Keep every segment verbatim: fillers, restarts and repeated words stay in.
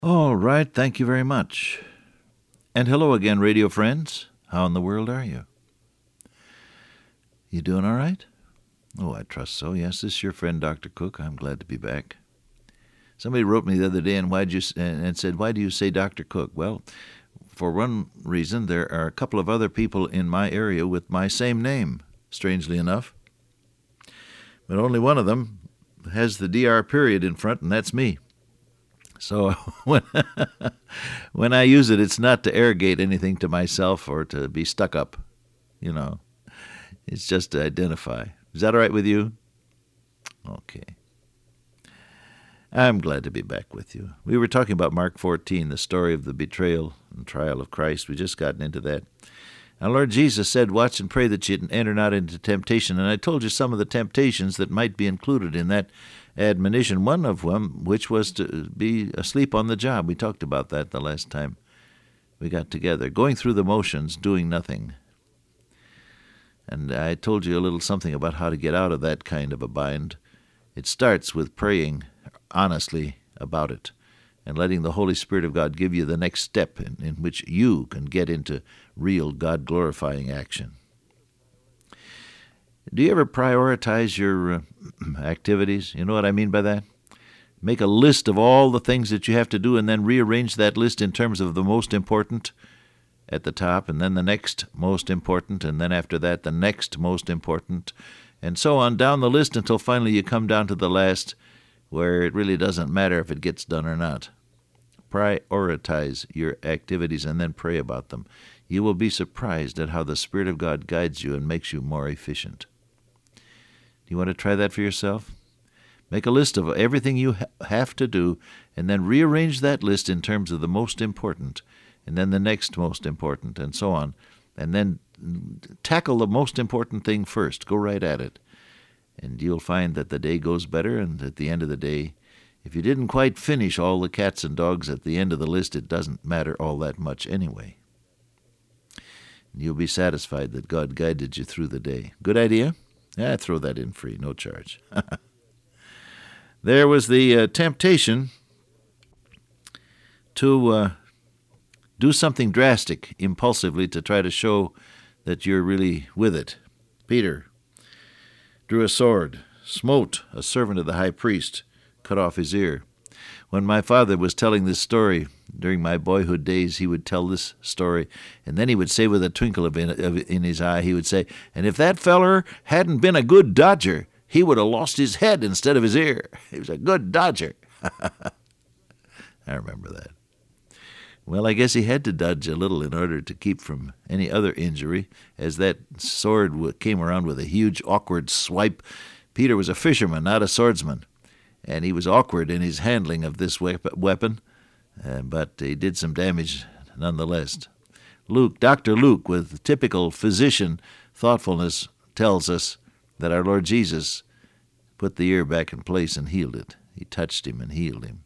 All right, thank you very much. And hello again, radio friends. How in the world are you? You doing all right? Oh, I trust so. Yes, this is your friend, Doctor Cook. I'm glad to be back. Somebody wrote me the other day and why'd you and said, "Why do you say Doctor Cook?" Well, for one reason, there are a couple of other people in my area with my same name, strangely enough. But only one of them has the D R period in front, and that's me. So when, when I use it, it's not to arrogate anything to myself or to be stuck up, you know. It's just to identify. Is that all right with you? Okay. I'm glad to be back with you. We were talking about Mark fourteen, the story of the betrayal and trial of Christ. We just gotten into that. Our Lord Jesus said, "Watch and pray that you enter not into temptation." And I told you some of the temptations that might be included in that admonition, one of them which was to be asleep on the job. We talked about that the last time we got together. Going through the motions, doing nothing. And I told you a little something about how to get out of that kind of a bind. It starts with praying honestly about it and letting the Holy Spirit of God give you the next step in, in which you can get into real God-glorifying action. Do you ever prioritize your uh, activities? You know what I mean by that? Make a list of all the things that you have to do and then rearrange that list in terms of the most important at the top, and then the next most important, and then after that the next most important, and so on down the list until finally you come down to the last, where it really doesn't matter if it gets done or not. Prioritize your activities and then pray about them. You will be surprised at how the Spirit of God guides you and makes you more efficient. Do you want to try that for yourself? Make a list of everything you ha- have to do, and then rearrange that list in terms of the most important, and then the next most important, and so on. And then tackle the most important thing first. Go right at it. And you'll find that the day goes better, and at the end of the day, if you didn't quite finish all the cats and dogs at the end of the list, it doesn't matter all that much anyway. And you'll be satisfied that God guided you through the day. Good idea? Yeah, throw that in free, no charge. There was the uh, temptation to uh, do something drastic, impulsively, to try to show that you're really with it. Peter drew a sword, smote a servant of the high priest, cut off his ear. When my father was telling this story during my boyhood days, he would tell this story, and then he would say with a twinkle of in, of in his eye, he would say, "And if that feller hadn't been a good dodger, he would have lost his head instead of his ear. He was a good dodger." I remember that. Well, I guess he had to dodge a little in order to keep from any other injury, as that sword came around with a huge, awkward swipe. Peter was a fisherman, not a swordsman, and he was awkward in his handling of this weapon, uh, but he did some damage nonetheless. Luke, Doctor Luke, with typical physician thoughtfulness, tells us that our Lord Jesus put the ear back in place and healed it. He touched him and healed him.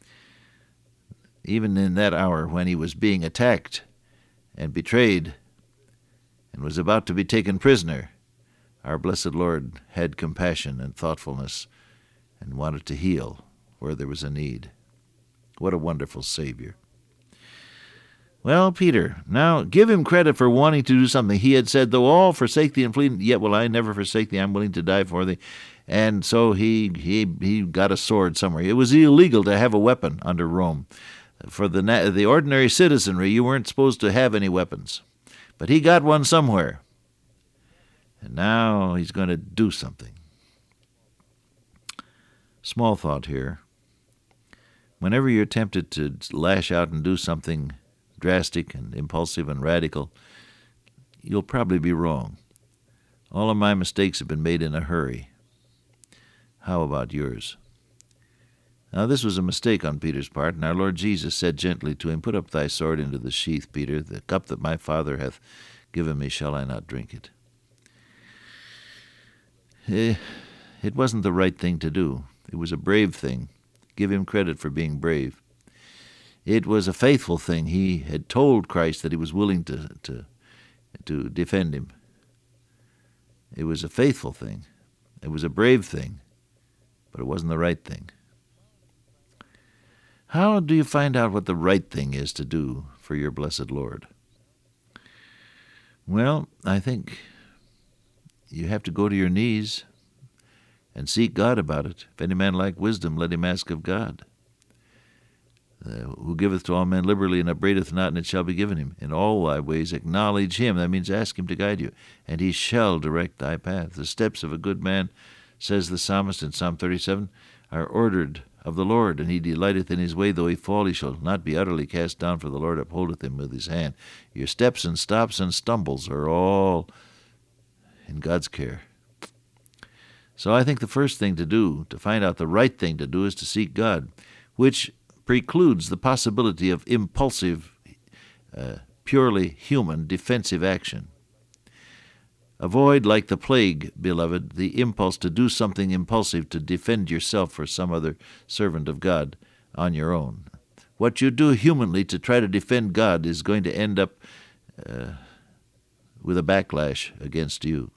Even in that hour when he was being attacked and betrayed and was about to be taken prisoner, our blessed Lord had compassion and thoughtfulness and wanted to heal where there was a need. What a wonderful Savior. Well, Peter, now give him credit for wanting to do something. He had said, "Though all forsake thee and flee, yet will I never forsake thee. I'm willing to die for thee." And so he he he got a sword somewhere. It was illegal to have a weapon under Rome. For the the ordinary citizenry, you weren't supposed to have any weapons. But he got one somewhere. And now he's going to do something. Small thought here. Whenever you're tempted to lash out and do something drastic and impulsive and radical, you'll probably be wrong. All of my mistakes have been made in a hurry. How about yours? Now this was a mistake on Peter's part, and our Lord Jesus said gently to him, "Put up thy sword into the sheath, Peter. The cup that my Father hath given me, shall I not drink it?" It wasn't the right thing to do. It was a brave thing. Give him credit for being brave. It was a faithful thing. He had told Christ that he was willing to, to, to defend him. It was a faithful thing. It was a brave thing, but it wasn't the right thing. How do you find out what the right thing is to do for your blessed Lord? Well, I think you have to go to your knees and seek God about it. If any man lack wisdom, let him ask of God, uh, who giveth to all men liberally and upbraideth not, and it shall be given him. In all thy ways acknowledge him. That means ask him to guide you, and he shall direct thy path. The steps of a good man, says the psalmist in Psalm thirty-seven, are ordered of the Lord, and he delighteth in his way. Though he fall, he shall not be utterly cast down, for the Lord upholdeth him with his hand. Your steps and stops and stumbles are all in God's care. So I think the first thing to do, to find out the right thing to do, is to seek God, which precludes the possibility of impulsive, uh, purely human defensive action. Avoid, like the plague, beloved, the impulse to do something impulsive to defend yourself or some other servant of God on your own. What you do humanly to try to defend God is going to end up uh, with a backlash against you.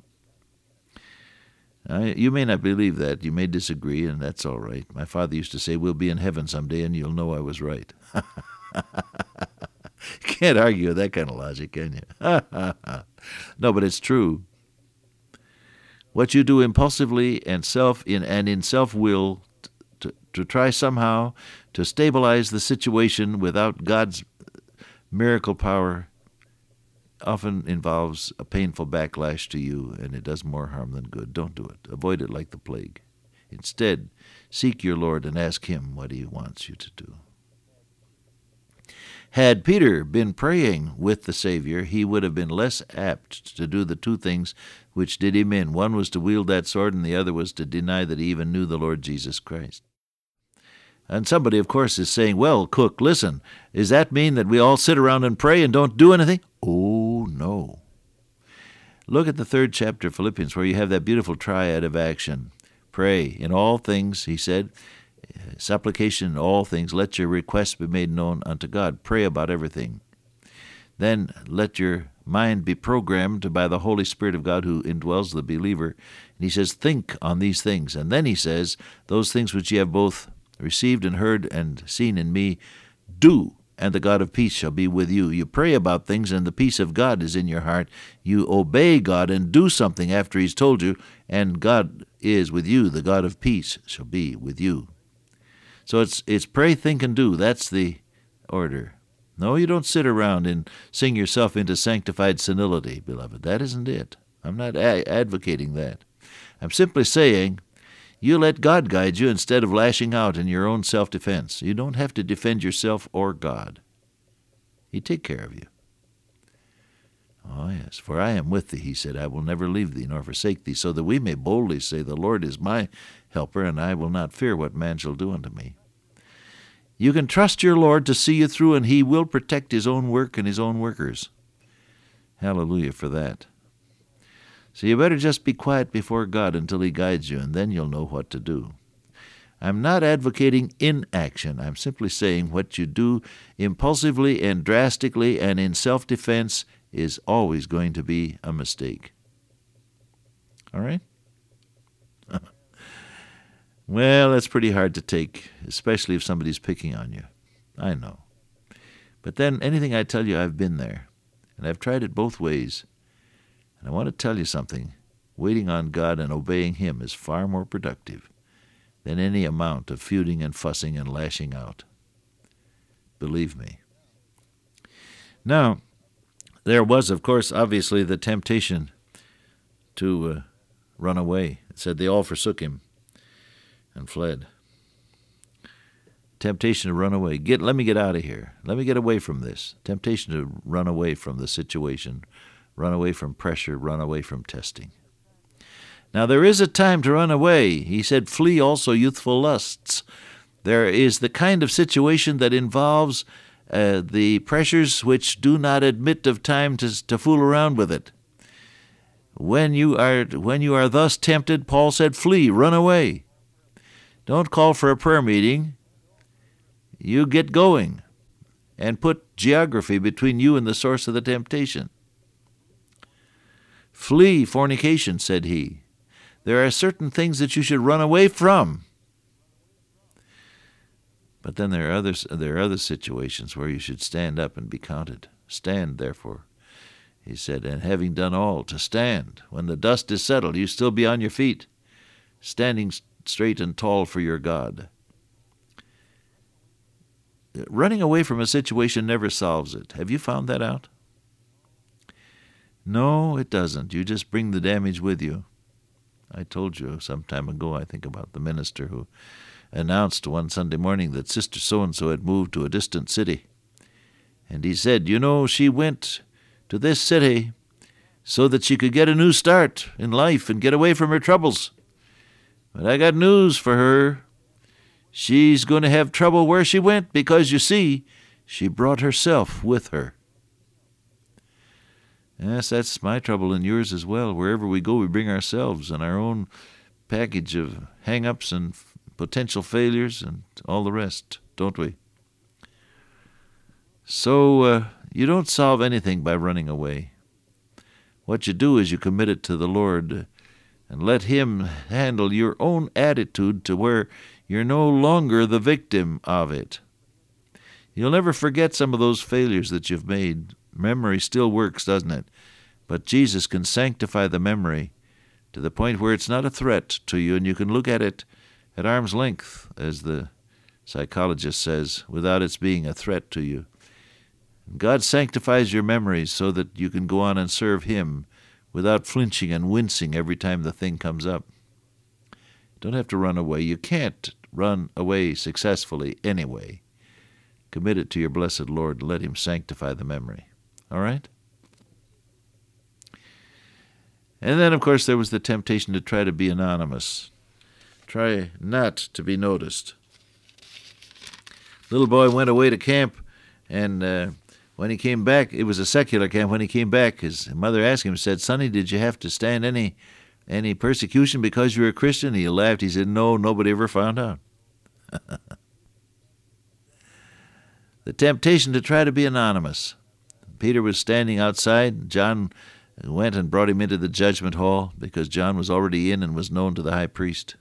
Uh, you may not believe that. You may disagree, and that's all right. My father used to say, we'll be in heaven someday, and you'll know I was right. You can't argue with that kind of logic, can you? No, but it's true. What you do impulsively and self in and in self-will to, to try somehow to stabilize the situation without God's miracle power often involves a painful backlash to you, and it does more harm than good. Don't do it. Avoid it like the plague. Instead, seek your Lord and ask him what he wants you to do. Had Peter been praying with the Savior, he would have been less apt to do the two things which did him in. One was to wield that sword, and the other was to deny that he even knew the Lord Jesus Christ. And somebody, of course, is saying, well, Cook, listen, does that mean that we all sit around and pray and don't do anything? Oh, no. Look at the third chapter of Philippians, where you have that beautiful triad of action. Pray in all things, he said, supplication in all things, let your requests be made known unto God. Pray about everything. Then let your mind be programmed by the Holy Spirit of God who indwells the believer. And he says, think on these things. And then he says, those things which ye have both received and heard and seen in me, do, and the God of peace shall be with you. You pray about things, and the peace of God is in your heart. You obey God and do something after he's told you, and God is with you. The God of peace shall be with you. So it's it's pray, think, and do. That's the order. No, you don't sit around and sing yourself into sanctified senility, beloved. That isn't it. I'm not a- advocating that. I'm simply saying you let God guide you instead of lashing out in your own self-defense. You don't have to defend yourself or God. He take care of you. Oh, yes, for I am with thee, he said, I will never leave thee nor forsake thee, so that we may boldly say, the Lord is my helper, and I will not fear what man shall do unto me. You can trust your Lord to see you through, and he will protect his own work and his own workers. Hallelujah for that. So you better just be quiet before God until he guides you, and then you'll know what to do. I'm not advocating inaction. I'm simply saying what you do impulsively and drastically and in self-defense is always going to be a mistake. All right? Well, that's pretty hard to take, especially if somebody's picking on you. I know. But then anything I tell you, I've been there, and I've tried it both ways. And I want to tell you something. Waiting on God and obeying him is far more productive than any amount of feuding and fussing and lashing out. Believe me. Now, there was, of course, obviously the temptation to uh, run away. It said they all forsook him and fled. Temptation to run away. Get, let me get out of here. Let me get away from this. Temptation to run away from the situation. Run away from pressure. Run away from testing. Now, there is a time to run away. He said, flee also youthful lusts. There is the kind of situation that involves uh, the pressures which do not admit of time to, to fool around with it. When you are when you are thus tempted, Paul said, flee, run away. Don't call for a prayer meeting. You get going and put geography between you and the source of the temptation. Flee fornication, said he. There are certain things that you should run away from. But then there are others, there are other situations where you should stand up and be counted. Stand, therefore, he said, and having done all, to stand. When the dust is settled, you still be on your feet, standing straight and tall for your God. Running away from a situation never solves it. Have you found that out? No, it doesn't. You just bring the damage with you. I told you some time ago, I think, about the minister who announced one Sunday morning that Sister So-and-so had moved to a distant city. And he said, you know, she went to this city so that she could get a new start in life and get away from her troubles. But I got news for her. She's going to have trouble where she went because, you see, she brought herself with her. Yes, that's my trouble and yours as well. Wherever we go, we bring ourselves and our own package of hang-ups and potential failures and all the rest, don't we? So uh, you don't solve anything by running away. What you do is you commit it to the Lord and let Him handle your own attitude to where you're no longer the victim of it. You'll never forget some of those failures that you've made. Memory still works, doesn't it? But Jesus can sanctify the memory to the point where it's not a threat to you, and you can look at it at arm's length, as the psychologist says, without its being a threat to you. God sanctifies your memories so that you can go on and serve Him without flinching and wincing every time the thing comes up. You don't have to run away. You can't run away successfully anyway. Commit it to your blessed Lord. Let Him sanctify the memory. All right? And then, of course, there was the temptation to try to be anonymous. Try not to be noticed. Little boy went away to camp, and uh, when he came back, it was a secular camp. When he came back, his mother asked him, said, Sonny, did you have to stand any any persecution because you were a Christian? He laughed. He said, no, nobody ever found out. The temptation to try to be anonymous. Peter was standing outside. John went and brought him into the judgment hall because John was already in and was known to the high priest.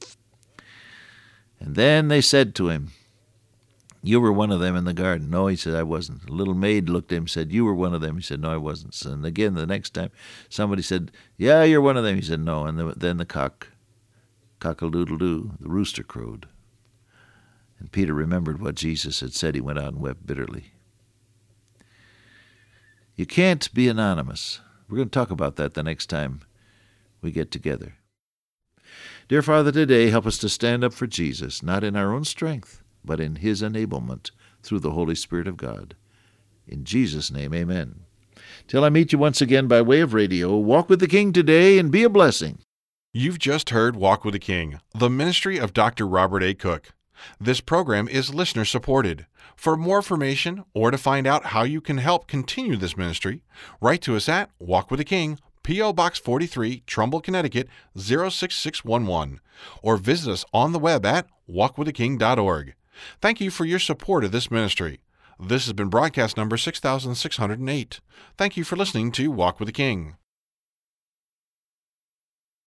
And then they said to him, you were one of them in the garden. No, he said, I wasn't. A little maid looked at him and said, you were one of them. He said, no, I wasn't. And again, the next time, somebody said, yeah, you're one of them. He said, no. And then the cock, cock-a-doodle-doo, the rooster crowed. And Peter remembered what Jesus had said. He went out and wept bitterly. You can't be anonymous. We're going to talk about that the next time we get together. Dear Father, today help us to stand up for Jesus, not in our own strength, but in His enablement through the Holy Spirit of God. In Jesus' name, amen. Till I meet you once again by way of radio, walk with the King today and be a blessing. You've just heard Walk with the King, the ministry of Doctor Robert A. Cook. This program is listener-supported. For more information or to find out how you can help continue this ministry, write to us at Walk with the King, P O. Box forty-three, Trumbull, Connecticut, zero six six one one, or visit us on the web at walk with the king dot org. Thank you for your support of this ministry. This has been broadcast number six thousand six hundred eight. Thank you for listening to Walk with the King.